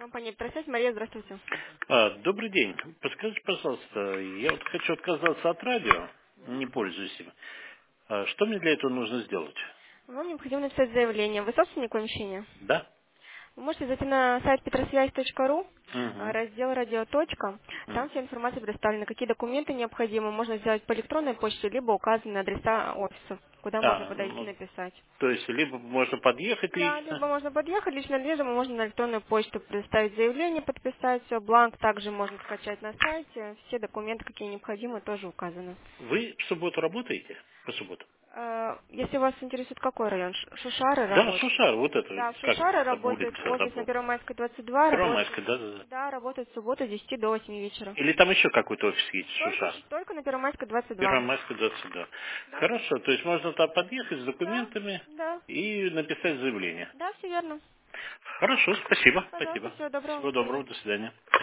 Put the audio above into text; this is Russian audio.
Компания «Электросвязь». Мария, здравствуйте. Добрый день. Подскажите, пожалуйста, я вот хочу отказаться от радио, не пользуюсь им. Что мне для этого нужно сделать? Вам необходимо написать заявление. Вы собственник помещения? Да? Вы можете зайти на сайт petrosвязь.ру, Угу. раздел «Радиоточка». Там вся информация предоставлена, какие документы необходимы. Можно сделать по электронной почте, либо указаны адреса офиса, куда можно подойти и Ну, написать. то есть, либо можно подъехать Да, лично. либо можно подъехать лично, либо можно на электронную почту предоставить заявление, подписать все. Бланк также можно скачать на сайте. Все документы, какие необходимы, тоже указаны. Вы в субботу работаете? По субботу? Если вас интересует какой район, Шушары Да, работает. Шушар, вот это, Да, в как Шушары там работает, улица, офис на забыл. Первомайской 22 работает. Первомайская, да. Да, работает в субботу с 10 до 8 вечера. Или там еще какой-то офис есть, Только, Шушар? только на Первомайской 22. Первомайская, да, сюда. Да, Хорошо, то есть можно туда подъехать с да, документами да, и написать заявление. да, все верно. Хорошо, спасибо, Пожалуйста, спасибо. всего доброго, до Всего доброго, свидания. до свидания.